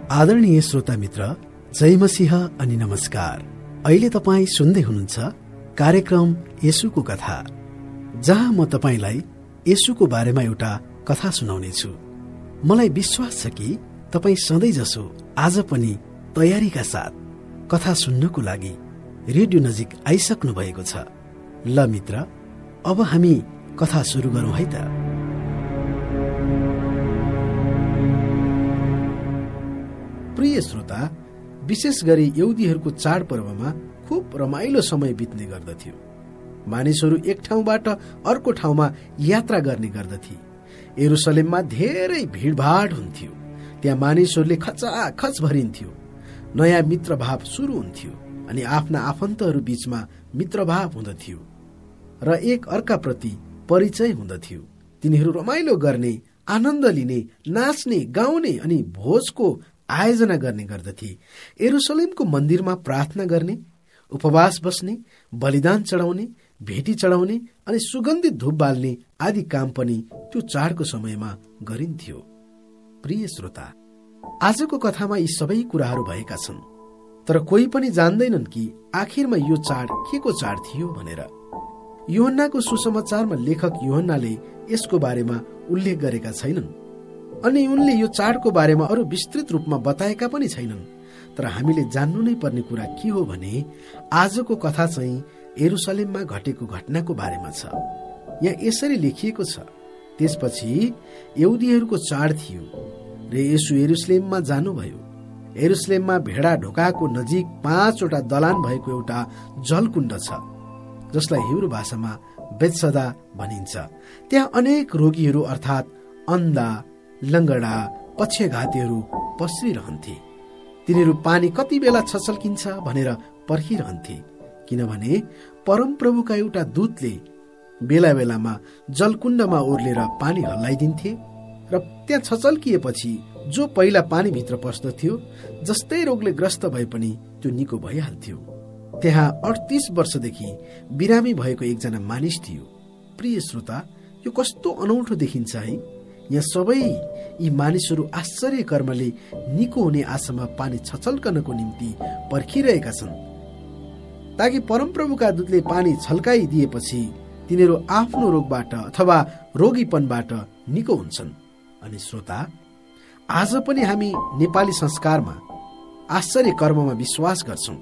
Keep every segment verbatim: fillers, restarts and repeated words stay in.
आदरणीय श्रोता मित्र, जय मसीह अनि नमस्कार। अहिले तपाईँ सुन्दै हुनुहुन्छ कार्यक्रम येशूको कथा, जहाँ म तपाईलाई येशूको बारेमा एउटा कथा सुनाउने छु। मलाई विश्वास छ कि तपाईँ सधैँ जसो आज पनि तयारीका साथ कथा सुन्नको लागि रेडियो नजिक आइसक्नु भएको छ। ल मित्र, अब हामी कथा सुरु गरौँ है त। प्रिय श्रोता, विशेष गरी यहुदीहरूको चाडपर्वमा खुब रमाइलो समय बित्ने गर्दथ्यो। मानिसहरू एक ठाउँबाट अर्को ठाउँमा यात्रा गर्ने गर्दथे। यरुसलेममा धेरै भिडभाड हुन्थ्यो। त्यहाँ मानिसहरूले खचाखच भरिन्थ्यो। नयाँ मित्रभाव सुरु हुन्थ्यो अनि आफ्ना आफन्तहरू बीचमा मित्रभाव हुँदथ्यो र एक अर्काप्रति परिचय हुँदथ्यो। तिनीहरू रमाइलो गर्ने, आनन्द लिने, नाच्ने, गाउने अनि भोजको आयोजना गर्ने गर्दथे। यरुसलेमको मन्दिरमा प्रार्थना गर्ने, उपवास बस्ने, बलिदान चढाउने, भेटी चढाउने अनि सुगन्धित धूप बाल्ने आदि काम पनि त्यो चाडको समयमा गरिन्थ्यो। प्रिय श्रोता, आजको कथामा यी सबै कुराहरू भएका छन्, तर कोही पनि जान्दैनन् कि आखिरमा यो चाड के को चाड थियो भनेर। यूहन्नाको सुसमाचारमा लेखक यूहन्नाले यसको बारेमा उल्लेख गरेका छैनन् अनि उनले यो चाडको बारेमा अरू विस्तृत रूपमा बताएका पनि छैनन्। तर हामीले जान्नु नै पर्ने कुरा के हो भने आजको कथा चाहिँ यरुसलेममा घटेको घटनाको बारेमा छ। यहाँ यसरी लेखिएको छ, त्यसपछि यहुदीहरूको चाड थियो र येशू यरुसलेममा जानुभयो। यरुसलेममा भेडा ढोकाको नजिक पाँचवटा दलान भएको एउटा जलकुण्ड छ, जसलाई हिब्रू भाषामा बेत्सदा भनिन्छ। त्यहाँ अनेक रोगीहरू अर्थात् अन्धा, लङ्गडा, पक्षघातीहरू पस्रिरहन्थे। तिनीहरू पानी कति बेला छचल्किन्छ भनेर पर्खिरहन्थे, किनभने परमप्रभुका एउटा दूतले बेला बेलामा जलकुण्डमा ओर्लेर पानी हल्लाइदिन्थे र त्यहाँ छचल्किएपछि जो पहिला पानीभित्र पस्दथ्यो, जस्तै रोगले ग्रस्त भए पनि त्यो निको भइहाल्थ्यो। त्यहाँ अडतीस वर्षदेखि बिरामी भएको एकजना मानिस थियो। प्रिय श्रोता, यो कस्तो अनौठो देखिन्छ है। यहाँ सबै यी मानिसहरू आश्चर्य कर्मले निको हुने आशामा पानी छचल्कनको निम्ति पर्खिरहेका छन्, ताकि परमप्रभुका दूतले पानी छल्काइदिएपछि तिनीहरू आफ्नो रोगबाट अथवा रोगीपनबाट निको हुन्छन्। अनि श्रोता, आज पनि हामी नेपाली संस्कारमा आश्चर्य कर्ममा विश्वास गर्छौं,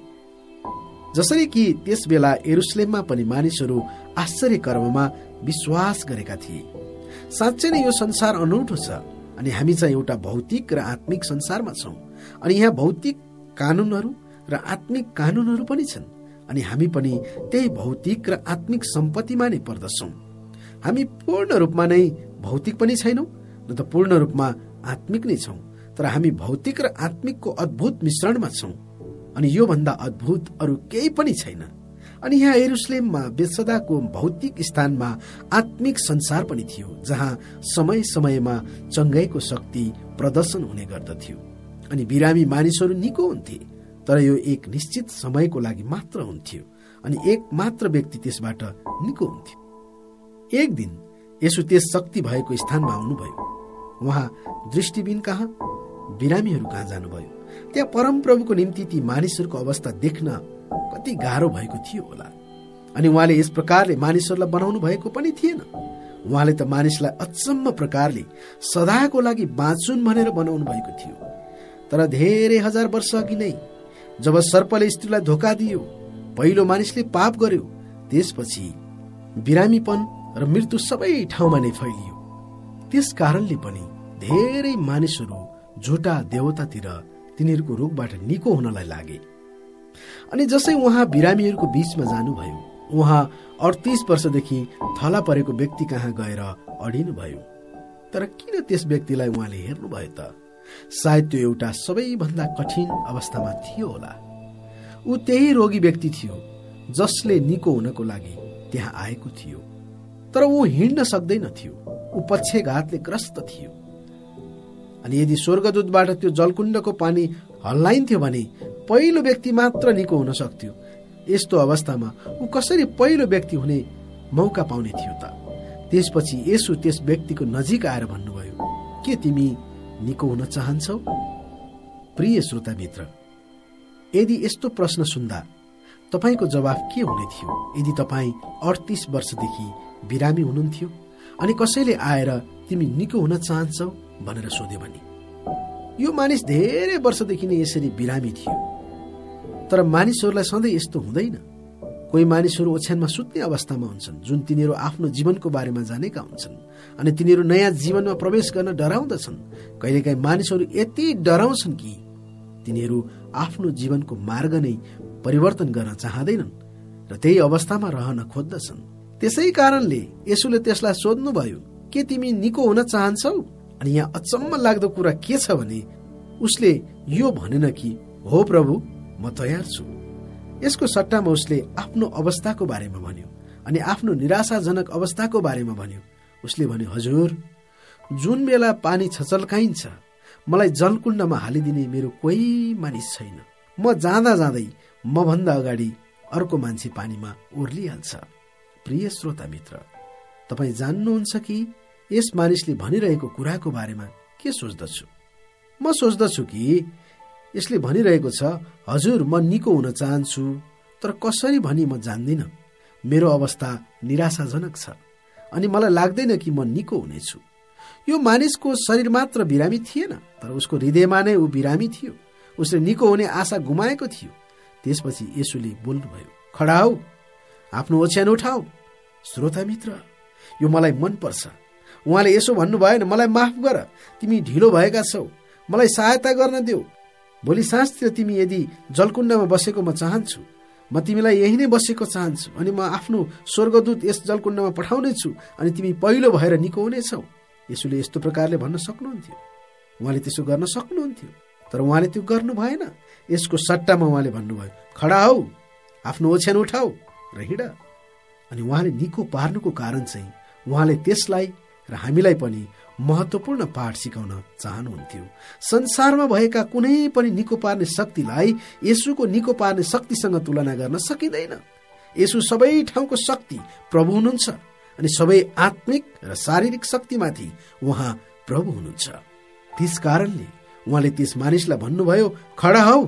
जसरी कि त्यस बेला यरुसलेममा पनि मानिसहरू आश्चर्य कर्ममा विश्वास गरेका थिए। साँच्चै नै यो संसार अनौठो छ अनि हामी चाहिँ एउटा भौतिक र आत्मिक संसारमा छौं अनि यहाँ भौतिक कानूनहरू र आत्मिक कानूनहरू पनि छन् अनि हामी पनि त्यही भौतिक र आत्मिक सम्पत्तिमा नै पर्दछौं। हामी पूर्ण रूपमा नै भौतिक पनि छैनौं, न त पूर्ण रूपमा आत्मिक नै छौं, तर हामी भौतिक र आत्मिकको अद्भुत मिश्रणमा छौं अनि यो भन्दा अद्भुत अरू केही पनि छैन। अनि यहाँ यरुसलेममा बेत्सदाको भौतिक स्थानमा आत्मिक संसार पनि थियो, जहाँ समय समयमा चङ्गाईको शक्ति प्रदर्शन हुने गर्दथ्यो अनि बिरामी मानिसहरू निको हुन्थे। तर यो एक निश्चित समयको लागि मात्र हुन्थ्यो अनि एक मात्र व्यक्ति त्यसबाट निको हुन्थ्यो। एक दिन यसो त्यस शक्ति भएको स्थानमा आउनुभयो। उहाँ दृष्टिबिन कहाँ, बिरामीहरू कहाँ जानुभयो। त्यहाँ परमप्रभुको निम्ति ती मानिसहरूको अवस्था देख्न कति गाह्रो भएको थियो होला अनि उहाँले यस प्रकारले मानिसहरूलाई बनाउनु भएको पनि थिएन। उहाँले त मानिसलाई अचम्म प्रकारले सदाको लागि बाँचुन् भनेर बनाउनु भएको थियो। तर धेरै हजार वर्ष अघि नै जब सर्पले स्त्रीलाई धोका दियो, पहिलो मानिसले पाप गर्यो, त्यसपछि बिरामीपन र मृत्यु सबै ठाउँमा नै फैलियो। त्यस कारणले पनि धेरै मानिसहरू झुटा देवतातिर तिनीहरूको रोगबाट निको हुनलाई लागे। अनि जसै उहाँ बिरामीहरूको बीचमा जानुभयो, उहाँ अडतीस वर्षदेखि थला परेको व्यक्ति कहाँ गएर अडिनुभयो। तर किन त्यस व्यक्तिलाई उहाँले हेर्नुभयो त? सायद त्यो एउटा सबैभन्दा कठिन अवस्थामा थियो होला। ऊ त्यही रोगी व्यक्ति थियो जसले निको हुनको लागि त्यहाँ आएको थियो, तर ऊ हिँड्न सक्दैन थियो। ऊ पक्षघातले ग्रस्त थियो अनि यदि स्वर्गदूतबाट त्यो जलकुण्डको पानी हल्लाइन्थ्यो भने पहिलो व्यक्ति मात्र निको हुन सक्थ्यो। यस्तो अवस्थामा ऊ कसरी पहिलो व्यक्ति हुने मौका पाउने थियो त? त्यसपछि येशू त्यस व्यक्तिको नजिक आएर भन्नुभयो, के तिमी निको हुन चाहन्छौ? प्रिय श्रोता मित्र, यदि यस्तो प्रश्न सुन्दा तपाईको जवाफ के हुने थियो? यदि तपाईँ अडतीस वर्षदेखि बिरामी हुनुहुन्थ्यो अनि कसैले आएर तिमी निको हुन चाहन्छौ भनेर सोध्यो भने, यो मानिस धेरै वर्षदेखि नै यसरी बिरामी थियो। तर मानिसहरूलाई सधैँ यस्तो हुँदैन। कोही मानिसहरू ओछ्यानमा सुत्ने अवस्थामा हुन्छन्, जुन तिनीहरू आफ्नो जीवनको बारेमा जानेका हुन्छन् अनि तिनीहरू नयाँ जीवनमा प्रवेश गर्न डराउँदछन्। कहिलेकाहीँ मानिसहरू यति डराउँछन् कि तिनीहरू आफ्नो जीवनको मार्ग नै परिवर्तन गर्न चाहँदैनन् र त्यही अवस्थामा रहन खोज्दछन्। त्यसै कारणले येशूले त्यसलाई सोध्नुभयो, के तिमी निको हुन चाहन्छौ? अनि यहाँ अचम्म लाग्दो कुरा के छ भने उसले यो भनेन कि हो प्रभु, म तयार छु। यसको सट्टामा उसले आफ्नो अवस्थाको बारेमा भन्यो अनि आफ्नो निराशाजनक अवस्थाको बारेमा भन्यो। उसले भन्यो, हजुर, जुन बेला पानी छचल्काइन्छ मलाई जलकुण्डमा हालिदिने मेरो कोही मानिस छैन। म जाँदा जाँदै म भन्दा अगाडि अर्को मान्छे पानीमा ओर्लिहाल्छ। प्रिय श्रोता मित्र, तपाईँ जान्नुहुन्छ कि यस मानिसले भनिरहेको कुराको बारेमा के सोच्दछु? म सोच्दछु कि यसले भनिरहेको छ, हजुर, म निको हुन चाहन्छु, तर कसरी भनी म जान्दिन। मेरो अवस्था निराशाजनक छ अनि मलाई लाग्दैन कि म निको हुनेछु। यो मानिसको शरीर मात्र बिरामी थिएन, तर उसको हृदयमा नै ऊ बिरामी थियो। उसले निको हुने आशा गुमाएको थियो। त्यसपछि येशूले बोल्नुभयो, खडा हौ, आफ्नो ओछ्यान उठाऊ। श्रोता मित्र, यो मलाई मन पर्छ। उहाँले यसो भन्नु भएन, मलाई माफ गर, तिमी ढिलो भएका छौ, मलाई सहायता गर्न देऊ। भोलि साँझतिर तिमी यदि जलकुण्डमा बसेको म चाहन्छु, म तिमीलाई यही नै बसेको चाहन्छु अनि म आफ्नो स्वर्गदूत यस जलकुण्डमा पठाउने छु अनि तिमी पहिलो भएर निको हुनेछौ। येशूले यस्तो प्रकारले भन्न सक्नुहुन्थ्यो, उहाँले त्यसो गर्न सक्नुहुन्थ्यो, तर उहाँले त्यो गर्नु भएन। यसको सट्टामा उहाँले भन्नुभयो, खडा हौ, आफ्नो ओछ्यान उठाऊ र हिँड। अनि उहाँले निको पार्नुको कारण चाहिँ उहाँले त्यसलाई र हामीलाई पनि महत्त्वपूर्ण पाठ सिकाउन चाहनुहुन्थ्यो। संसारमा भएका कुनै पनि निको पार्ने शक्तिलाई येशूको निको पार्ने शक्तिसँग तुलना गर्न सकिँदैन। येशू सबै ठाउँको शक्ति प्रभु हुनुहुन्छ अनि सबै आत्मिक र शारीरिक शक्तिमाथि उहाँ प्रभु हुनुहुन्छ। त्यस कारणले उहाँले त्यस मानिसलाई भन्नुभयो, खडा हौ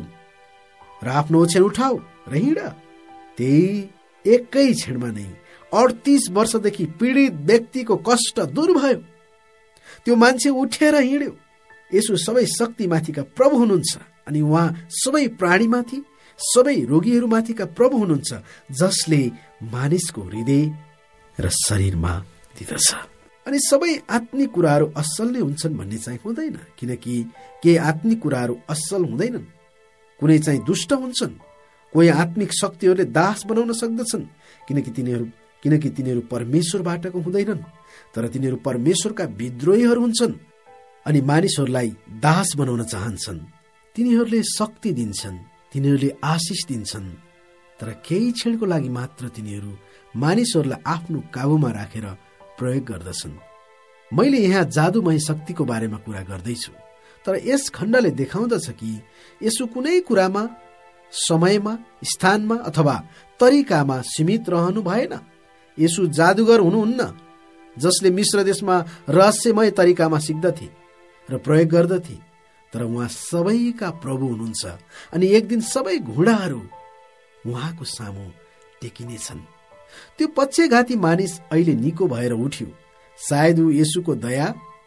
र आफ्नो ओछ्यान उठाऊ र हिँड। त्यही एकै क्षणमा नै अडतीस वर्षदेखि पीडित व्यक्तिको कष्ट दूर भयो। त्यो मान्छे उठेर हिँड्यो। येशू सबै शक्तिमाथिका प्रभु हुनुहुन्छ अनि उहाँ सबै प्राणीमाथि, सबै रोगीहरूमाथिका प्रभु हुनुहुन्छ, जसले मानिसको हृदय र शरीरमा दिदछ। अनि सबै आत्मिक कुराहरू असल नै हुन्छन् भन्ने चाहिँ हुँदैन, किनकि केही आत्मिक कुराहरू असल हुँदैनन्। कुनै चाहिँ दुष्ट हुन्छन्, कोही आत्मिक शक्तिहरूले दास बनाउन सक्दछन्, किनकि तिनीहरू किनकि तिनीहरू परमेश्वरबाटको हुँदैनन्, तर तिनीहरू परमेश्वरका विद्रोहीहरू हुन्छन् अनि मानिसहरूलाई दास बनाउन चाहन्छन्। तिनीहरूले शक्ति दिन्छन्, तिनीहरूले आशिष दिन्छन्, तर केही क्षणको लागि मात्र तिनीहरू मानिसहरूलाई आफ्नो काबुमा राखेर प्रयोग गर्दछन्। मैले यहाँ जादुमय शक्तिको बारेमा कुरा गर्दैछु, तर यस खण्डले देखाउँदछ कि यसो कुनै कुरामा, समयमा, स्थानमा अथवा तरिकामा सीमित रहनु भएन। यसो जादुगर हुनुहुन्न जसले मिश्र देशमा रहस्यमय तरिकामा सिक्दथे र प्रयोग गर्दथे, तर उहाँ सबैका प्रभु हुनुहुन्छ अनि एक दिन सबै घुँडाहरू उहाँको सामु टेकिनेछन्। त्यो पक्षघाती मानिस अहिले निको भएर उठ्यो। सायद ऊ येशूको दया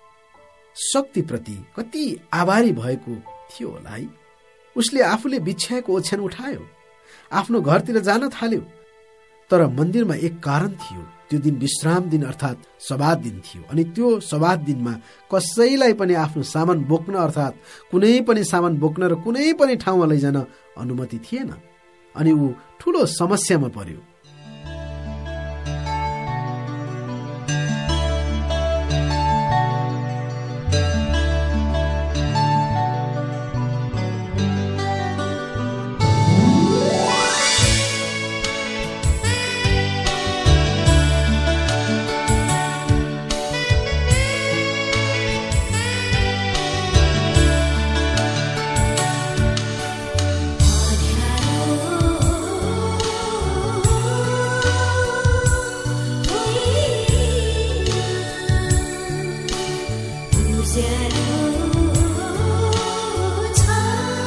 शक्तिप्रति कति आभारी भएको थियो होला है। उसले आफूले बिछ्याएको ओछ्यान उठायो, आफ्नो घरतिर जान थाल्यो। तर मन्दिरमा एक कारण थियो। त्यो दिन विश्राम दिन अर्थात् सब्बात दिन थियो अनि त्यो सब्बात दिनमा कसैलाई पनि आफ्नो सामान बोक्न अर्थात् कुनै पनि सामान बोक्न र कुनै पनि ठाउँमा लैजान अनुमति थिएन अनि ऊ ठूलो समस्यामा पर्यो। उज्यालो छ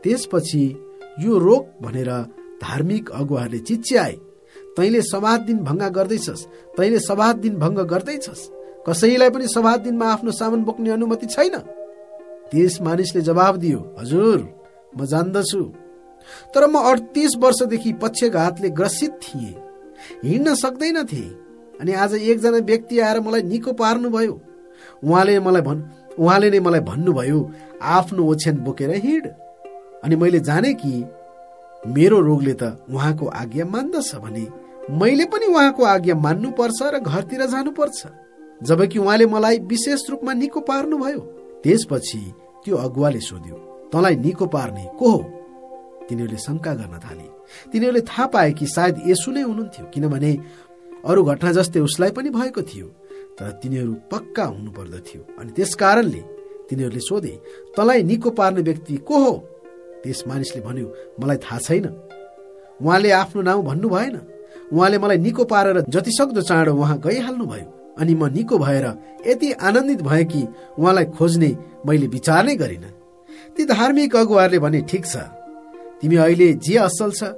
त्यसपछि यो रोक भनेर धार्मिक अगुवाहरूले चिच्याए, तैँले सब्बात दिन भङ्ग गर्दैछस्, तैँले सब्बात दिन भङ्ग गर्दैछस्। कसैलाई पनि सब्बात दिनमा आफ्नो सामान बोक्ने अनुमति छैन। त्यस मानिसले जवाब दियो, हजुर, म जान्दछु, तर म अडतीस वर्षदेखि पक्षघातले ग्रसित थिएँ, हिँड्न सक्दैन थिएँ। अनि आज एकजना व्यक्ति आएर मलाई निको पार्नुभयो। उहाँले मलाई भन् उहाँले नै मलाई भन्नुभयो, आफ्नो ओछ्यान बोकेर हिँड। अनि मैले जाने कि मेरो रोगले त उहाँको आज्ञा मान्दछ भने मैले पनि उहाँको आज्ञा मान्नुपर्छ र घरतिर जानुपर्छ। जबकि उहाँले मलाई विशेष रूपमा निको पार्नुभयो। त्यसपछि त्यो अगुवाले सोध्यो, तँलाई निको पार्ने को हो? तिनीहरूले शंका गर्न थाले। तिनीहरूले थाहा पाए कि सायद येशू नै हुनुहुन्थ्यो, किनभने अरू घटना जस्तै उसलाई पनि भएको थियो। तर तिनीहरू पक्का हुनु पर्दथ्यो। अनि त्यस कारणले तिनीहरूले सोधे, तँलाई निको पार्ने व्यक्ति को हो? त्यस मानिसले भन्यो, मलाई थाहा छैन। उहाँले आफ्नो नाउँ भन्नु भएन। उहाँले मलाई निको पारेर जतिसक्दो चाँडो उहाँ गइहाल्नु भयो। अनि म निको भएर यति आनन्दित भए कि उहाँलाई खोज्ने मैले विचार नै गरिन। ती धार्मिक अगुवाहरूले भने, ठिक छ, तिमी अहिले जे असल छ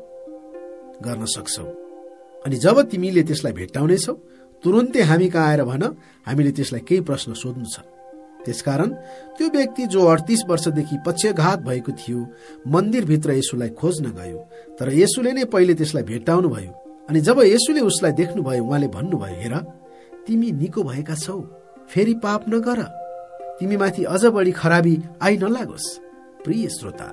गर्न सक्छौ, अनि जब तिमीले त्यसलाई भेट्टाउनेछौ तुरुन्तै हामी कहाँ आएर भन, हामीले त्यसलाई केही प्रश्न सोध्नु छ। त्यसकारण त्यो व्यक्ति जो अडतीस वर्षदेखि पक्षघात भएको थियो मन्दिरभित्र येशूलाई खोज्न गयो। तर येशूले नै पहिले त्यसलाई भेट्टाउनु भयो। अनि जब येशूले उसलाई देख्नुभयो, उहाँले भन्नुभयो, हेर, तिमी निको भएका छौ, फेरि पाप नगर, तिमी माथि अझ बढी खराबी आइ नलागोस्। प्रिय श्रोता,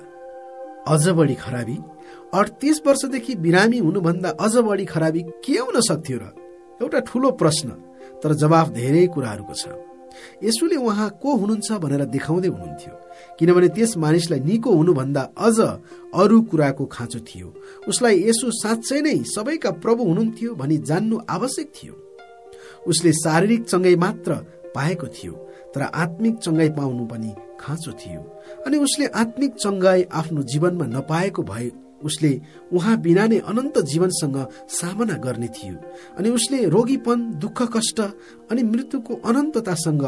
अझ बढी खराबी, अडतीस वर्षदेखि बिरामी हुनुभन्दा अझ बढी खराबी के हुन सक्थ्यो र? एउटा ठूलो प्रश्न, तर जवाफ धेरै कुराहरूको छ। येशूले उहाँ को हुनुहुन्छ भनेर देखाउँदै हुनुहुन्थ्यो, किनभने त्यस मानिसलाई निको हुनुभन्दा अझ अरू कुराको खाँचो थियो। उसलाई येशू साँच्चै नै सबैका प्रभु हुनुहुन्थ्यो भनी जान्नु आवश्यक थियो। उसले शारीरिक चङ्गाई मात्र पाएको थियो, तर आत्मिक चङ्गाई पाउनु पनि खाँचो थियो। अनि उसले आत्मिक चङ्गाई आफ्नो जीवनमा नपाएको भए उसले उहाँ बिना नै अनन्त जीवनसँग सामना गर्ने थियो। अनि उसले रोगीपन, दुःख, कष्ट अनि मृत्युको अनन्ततासँग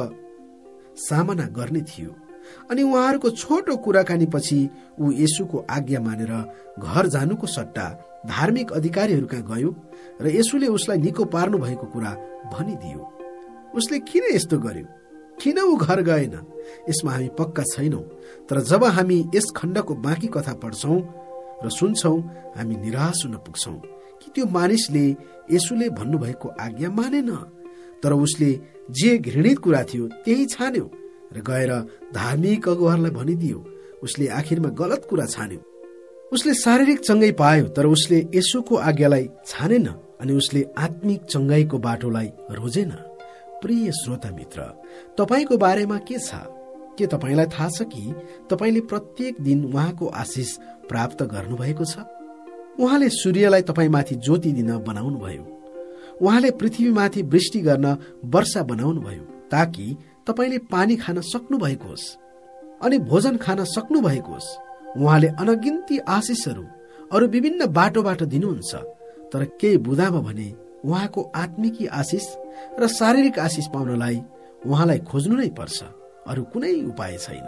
सामना गर्ने थियो। अनि उहाँहरूको छोटो कुराकानी पछि ऊ येशूको आज्ञा मानेर घर जानुको सट्टा धार्मिक अधिकारीहरू कहाँ गयो र येशूले उसलाई निको पार्नु भएको कुरा भनिदियो। उसले किन यस्तो गर्यो? किन ऊ घर गएन? यसमा हामी पक्का छैनौं। तर जब हामी यस खण्डको बाँकी कथा पढ्छौं र सुन्छौं, हामी निराश हुन पुग्छौं कि त्यो मानिसले येशूले भन्नुभएको आज्ञा मानेन। तर उसले जे घृणित कुरा थियो त्यही छान्यो र गएर धार्मिक अगुवाहरूलाई भनिदियो। उसले आखिरमा गलत कुरा छान्यो। उसले शारीरिक चङ्गाई पायो, तर उसले येशूको आज्ञालाई छानेन अनि उसले आत्मिक चङ्गाईको बाटोलाई रोजेन। प्रिय श्रोता मित्र, तपाईको बारेमा के छ? के तपाईलाई थाहा छ कि तपाईले प्रत्येक दिन उहाँको आशिष प्राप्त गर्नुभएको छ? उहाँले सूर्यलाई तपाईमाथि ज्योति दिन बनाउनु भयो। उहाँले पृथ्वीमाथि वृष्टि गर्न वर्षा बनाउनु भयो, ताकि तपाईले पानी खान सक्नु भएको होस् अनि भोजन खान सक्नु भएको होस्। उहाँले अनगिन्ती आशिषहरू अरू विभिन्न बाटोबाट दिनुहुन्छ। तर केही बुदामा भने उहाँको आत्मिकी आशिष र शारीरिक आशिष पाउनलाई उहाँलाई खोज्नु नै पर्छ, अरू कुनै उपाय छैन।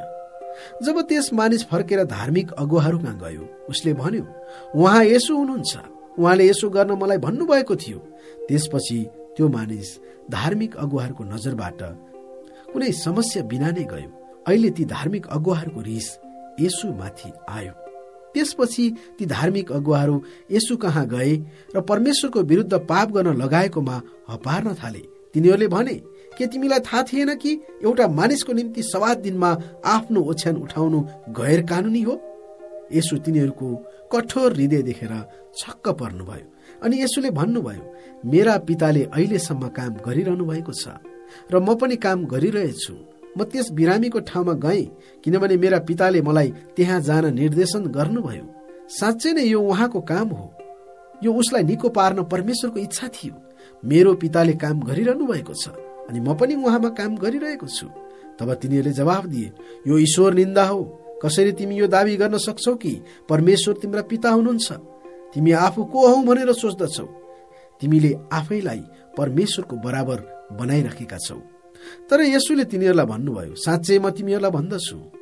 जब त्यस मानिस फर्केर धार्मिक अगुवाहरू कहाँ गयो, उसले भन्यो, उहाँ येशू हुनुहुन्छ, उहाँले यसो गर्न मलाई भन्नुभएको थियो। त्यसपछि त्यो मानिस धार्मिक अगुवाहरूको नजरबाट कुनै समस्या बिना नै गयो। अहिले ती धार्मिक अगुवाहरूको रिस येशू माथि आयो। त्यसपछि ती धार्मिक अगुवाहरू येशू कहाँ गए र परमेश्वरको विरुद्ध पाप गर्न लगाएकोमा हपार्न थाले। तिनीहरूले भने, के तिमीलाई थाहा थिएन कि एउटा मानिसको निम्ति सब्बात दिनमा आफ्नो ओछ्यान उठाउनु गैर कानुनी हो? येशू तिनीहरूको कठोर हृदय देखेर छक्क पर्नुभयो। अनि येशूले भन्नुभयो, मेरा पिताले अहिलेसम्म काम गरिरहनु भएको छ र म पनि काम गरिरहेछु। म त्यस बिरामीको ठाउँमा गएँ किनभने मेरा पिताले मलाई त्यहाँ जान निर्देशन गर्नुभयो। साँच्चै नै यो उहाँको काम हो। यो उसलाई निको पार्न परमेश्वरको इच्छा थियो। मेरो पिताले काम गरिरहनु भएको छ अनि म पनि उहाँमा काम गरिरहेको छु। तब तिनीहरूले जवाफ दिए, यो ईश्वर निन्दा हो। कसरी तिमी यो दावी गर्न सक्छौ कि परमेश्वर तिम्रा पिता हुनुहुन्छ? तिमी आफू को हौ भनेर सोच्दछौ? तिमीले आफैलाई परमेश्वरको बराबर बनाइराखेका छौ। तर येशूले तिनीहरूलाई भन्नुभयो, साँच्चै म तिमीहरूलाई भन्दछु,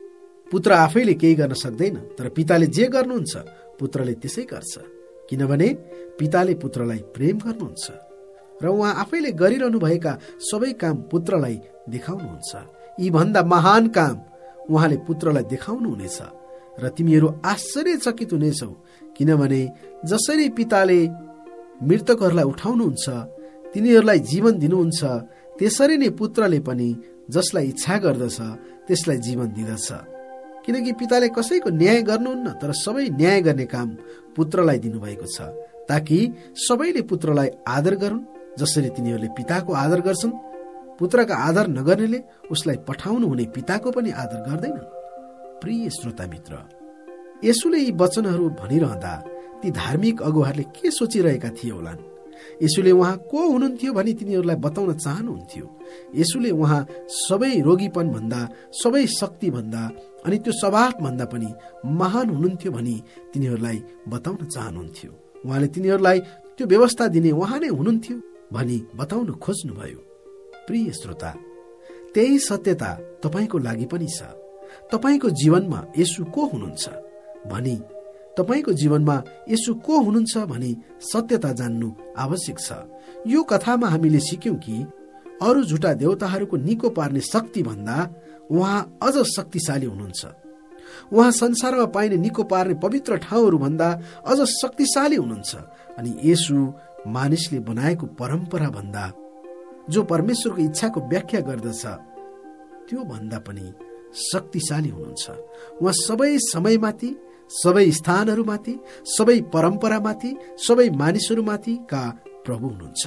पुत्र आफैले केही गर्न सक्दैन, तर पिताले जे गर्नुहुन्छ पुत्रले त्यसै गर्छ, किनभने पिताले पुत्रलाई प्रेम गर्नुहुन्छ र उहाँ आफैले गरिरहनु भएका सबै काम पुत्रलाई देखाउनुहुन्छ। यी भन्दा महान काम उहाँले पुत्रलाई देखाउनु हुनेछ र तिमीहरू आश्चर्यचकित हुनेछौ, किनभने जसरी पिताले मृतकहरूलाई उठाउनुहुन्छ, तिनीहरूलाई जीवन दिनुहुन्छ, त्यसरी नै पुत्रले पनि जसलाई इच्छा गर्दछ त्यसलाई जीवन दिँदछ। किनकि पिताले कसैको न्याय गर्नुहुन्न, तर सबै न्याय गर्ने काम पुत्रलाई दिनुभएको छ, ताकि सबैले पुत्रलाई आदर गरून् जसरी तिनीहरूले पिताको आदर गर्छन्। पुत्रका आदर नगर्नेले उसलाई पठाउनु हुने पिताको पनि आदर गर्दैनन्। प्रिय श्रोता मित्र, येशूले यी वचनहरू भनिरहँदा ती धार्मिक अगुवाहरूले के सोचिरहेका थिए होलान्? येशूले उहाँ को हुनुहुन्थ्यो भनी तिनीहरूलाई बताउन चाहनुहुन्थ्यो। येशूले उहाँ सबै रोगीपन भन्दा, सबै शक्ति भन्दा अनि त्यो स्वभाव भन्दा पनि महान हुनुहुन्थ्यो भनी तिनीहरूलाई बताउन चाहनुहुन्थ्यो। उहाँले तिनीहरूलाई त्यो व्यवस्था दिने उहाँ नै हुनुहुन्थ्यो भनी बताउन खोज्नुभयो। प्रिय श्रोता, त्यही सत्यता तपाईको लागि पनि छ। तपाईको जीवनमा येशू को हुनुहुन्छ भनी तपाईको जीवनमा येशू को हुनुहुन्छ भनी सत्यता जान्नु आवश्यक छ। यो कथामा हामीले सिक्यौं कि अरू झुटा देवताहरूको निको पार्ने शक्ति भन्दा उहाँ अझ शक्तिशाली हुनुहुन्छ। उहाँ संसारमा पाइने निको पार्ने पवित्र ठाउँहरू भन्दा अझ शक्तिशाली हुनुहुन्छ। अनि येशू मानिसले बनाएको परम्परा भन्दा, जो परमेश्वरको इच्छाको व्याख्या गर्दछ, त्यो भन्दा पनि शक्तिशाली हुनुहुन्छ। उहाँ सबै समयमाथि, सबै स्थानहरूमाथि, सबै परम्परामाथि, सबै मानिसहरूमाथि का प्रभु हुनुहुन्छ।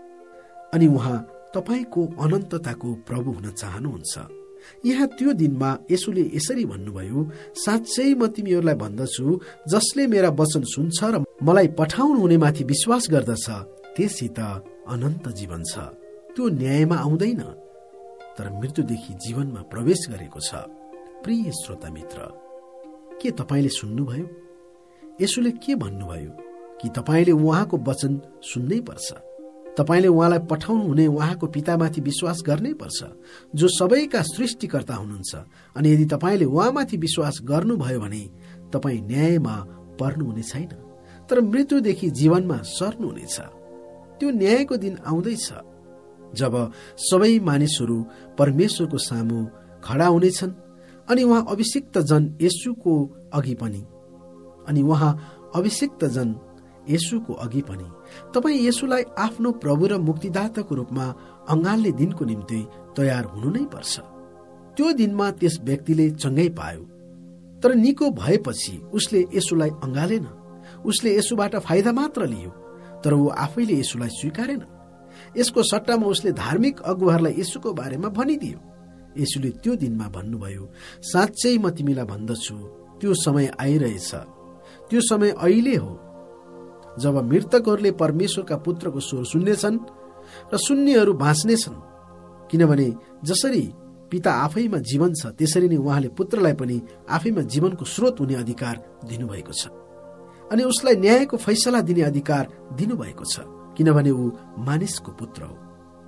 अनि उहाँ तपाईको अनन्तताको प्रभु हुन चाहनुहुन्छ। यहाँ त्यो दिनमा येशूले यसरी भन्नुभयो, साँच्चै म तिमीहरूलाई भन्दछु, जसले मेरा वचन सुन्छ र मलाई पठाउनु हुने माथि विश्वास गर्दछ, त्यससित अनन्त जीवन छ। त्यो न्यायमा आउँदैन, तर मृत्युदेखि जीवनमा प्रवेश गरेको छ। प्रिय श्रोता मित्र, के तपाईले सुन्नुभयो? येशूले के भन्नुभयो कि तपाईले उहाँको वचन सुन्नै पर्छ। तपाईले उहाँलाई पठाउनु हुने उहाँको पितामाथि विश्वास गर्नै पर्छ, जो सबैका सृष्टिकर्ता हुनुहुन्छ। अनि यदि तपाईले उहाँमाथि विश्वास गर्नुभयो भने तपाई न्यायमा पर्नुहुने छैन, तर मृत्युदेखि जीवनमा सर्नुहुनेछ। त्यो न्यायको दिन आउँदैछ जब सबै मानिसहरू परमेश्वरको सामु खडा हुनेछन्। अनि उहाँ अभिषिक्त जन येशूको अघि पनि अनि उहाँ अभिषिक्त जन येशूको अघि पनि तपाईँ येशूलाई आफ्नो प्रभु र मुक्तिदाताको रूपमा अँगाल्ने दिनको निम्ति तयार हुनु नै पर्छ। त्यो दिनमा त्यस व्यक्तिले चङ्गाई पायो, तर निको भएपछि उसले येशूलाई अँगालेन। उसले येशूबाट फाइदा मात्र लियो, तर ऊ आफैले येशूलाई स्वीकारेन। यसको सट्टामा उसले धार्मिक अगुवाहरूलाई येशूको बारेमा भनिदियो। येशूले त्यो दिनमा भन्नुभयो, साँच्चै म तिमीलाई भन्दछु, त्यो समय आइरहेछ, त्यो समय अहिले हो जब मृतकहरूले परमेश्वरका पुत्रको स्वर सुन्नेछन् र सुन्नेहरू बाँच्नेछन्। किनभने जसरी पिता आफैमा जीवन छ, त्यसरी नै उहाँले पुत्रलाई पनि आफैमा जीवनको स्रोत हुने अधिकार दिनुभएको छ। अनि उसलाई न्यायको फैसला दिने अधिकार दिनुभएको छ, किनभने ऊ मानिसको पुत्र हो।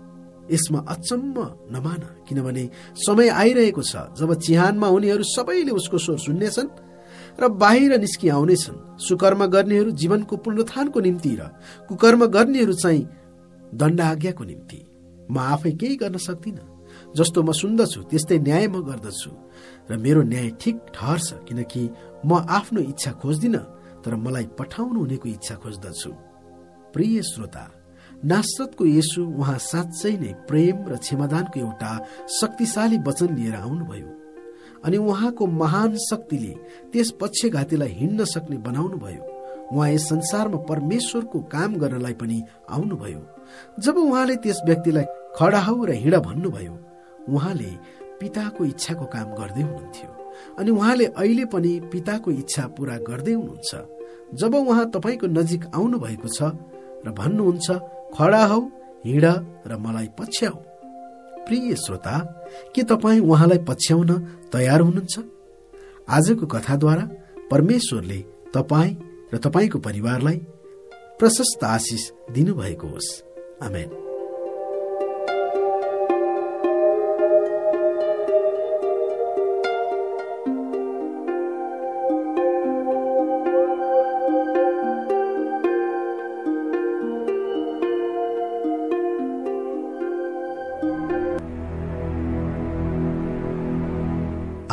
यसमा अचम्म नमान, किनभने समय आइरहेको छ जब चिहानमा उनीहरू सबैले उसको स्वर सुन्नेछन् र बाहिर निस्कि आउनेछन्। सुकर्म गर्नेहरू जीवनको पुनरुत्थानको निम्ति र कुकर्म गर्नेहरू चाहिँ दण्ड आज्ञाको निम्ति। म आफै केही गर्न सक्दिनँ, जस्तो म सुन्दछु त्यस्तै न्याय म गर्दछु र मेरो न्याय ठिक ठहर्छ, किनकि म आफ्नो इच्छा खोज्दिनँ, तर मलाई पठाउनु हुनेको इच्छा खोज्दछु। प्रिय श्रोता, नासरतको येशू उहाँ साँच्चै नै प्रेम र क्षमादानको एउटा शक्तिशाली वचन लिएर आउनुभयो। अनि उहाँको महान शक्तिले त्यस पक्षघातीलाई हिँड्न सक्ने बनाउनु भयो। उहाँ यस संसारमा परमेश्वरको काम गर्नलाई पनि आउनुभयो। जब उहाँले त्यस व्यक्तिलाई खडा हौ र हिँड भन्नुभयो, उहाँले पिताको इच्छाको काम गर्दै हुनुहुन्थ्यो। अनि उहाँले अहिले पनि पिताको इच्छा पूरा गर्दै हुनुहुन्छ। जब उहाँ तपाईँको नजिक आउनु भएको छ र भन्नुहुन्छ, खडा हौ, हिँड र मलाई पछ्याऊ। प्रिय श्रोता, के तपाईँ उहाँलाई पछ्याउन तयार हुनुहुन्छ? आजको कथाद्वारा परमेश्वरले तपाईँ र तपाईँको परिवारलाई प्रशस्त आशिष दिनुभएको होस्। आमेन।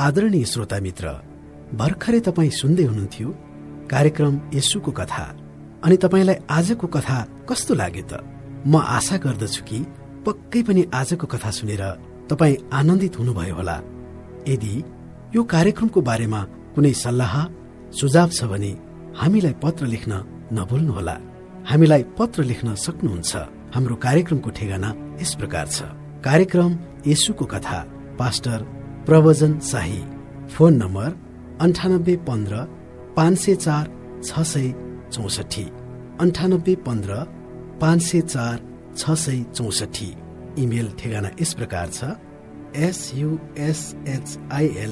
आदरणीय श्रोता मित्र, भर्खरै तपाईँ सुन्दै हुनुहुन्थ्यो कार्यक्रम येशूको कथा। अनि तपाईँलाई आजको कथा कस्तो लाग्यो त? म आशा गर्दछु कि पक्कै पनि आजको कथा सुनेर तपाईँ आनन्दित हुनुभयो होला। यदि यो कार्यक्रमको बारेमा कुनै सल्लाह सुझाव छ भने हामीलाई पत्र लेख्न नभुल्नुहोला। हामीलाई पत्र लेख्न सक्नुहुन्छ। हाम्रो कार्यक्रमको ठेगाना यस प्रकार छ: कार्यक्रम येशूको कथा, पास्टर प्रवचन शाही, फोन नम्बर अन्ठानब्बे पन्ध्र पाँच सय चार छ सय चौसठी, अन्ठानब्बे पन्ध्र पाँच सय चार छ सय चौसठी। इमेल ठेगाना यस प्रकार छ: एसयुएसएचआइएल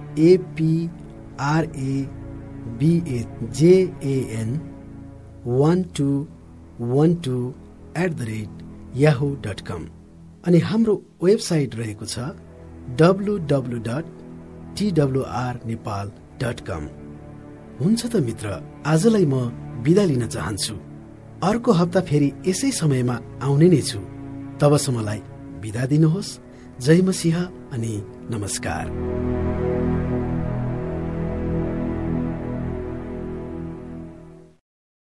एपिआरएबिएजेएन one two one two at the rate Yahoo dot कम। अनि हाम्रो वेबसाइट रहेको छ W W dot TWR Nepal dot कम। हुन्छ त मित्र, आजलाई म बिदा लिन चाहन्छु। अर्को हप्ता फेरि यसै समयमा आउने नै छु। तबसम्मलाई बिदा दिनुहोस्। जय मसीह अनि नमस्कार।